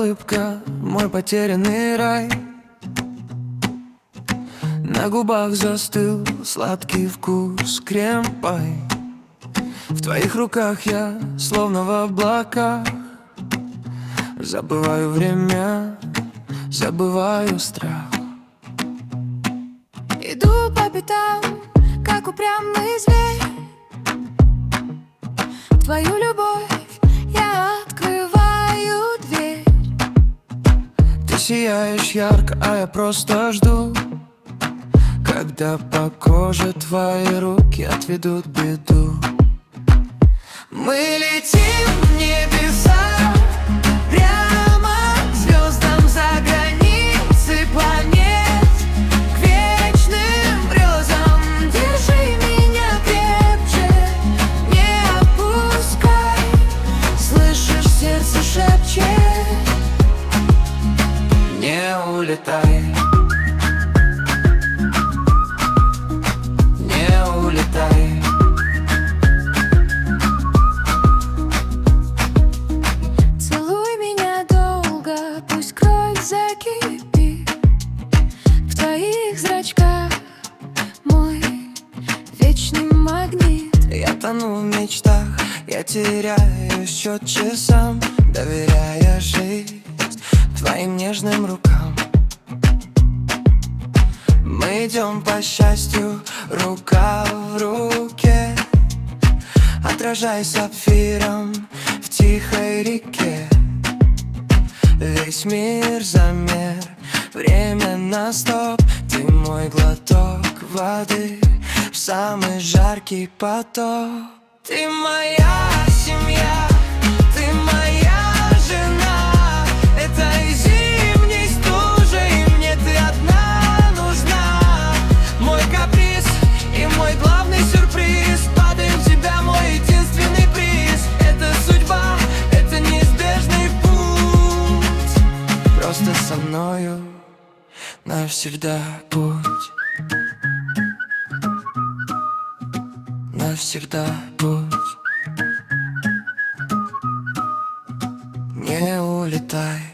улыбка, мой потерянный рай. На губах застыл сладкий вкус крем-пай. В твоих руках я словно в облаках. Забываю время, забываю страх. Иду по пятам, как упрямый зверь. В твою любовь я открываю дверь. Ты сияешь ярко, а я просто жду, когда по коже твои руки отведут беду. Мы летим в небеса, прямо к звездам за границей планет, к вечным грезам. Держи меня крепче, не опускай. Слышишь, сердце шепчет: не улетай, не улетай. целуй меня долго, пусть кровь закипит. В твоих зрачках мой вечный магнит. Я тону в мечтах, я теряю счет часам, доверяя жизнь твоим нежным рукам. Мы идем по счастью, рука в руке, отражаясь сапфиром в тихой реке. Весь мир замер, время на стоп. Ты мой глоток воды в самый жаркий поток. Ты моя семья, ты моя жена. Этой зимней стужей мне ты одна нужна. Мой каприз и мой главный сюрприз. Падаем в тебя, мой единственный приз. Это судьба, это неизбежный путь. Просто со мною навсегда будь. Навсегда будь. Не улетай.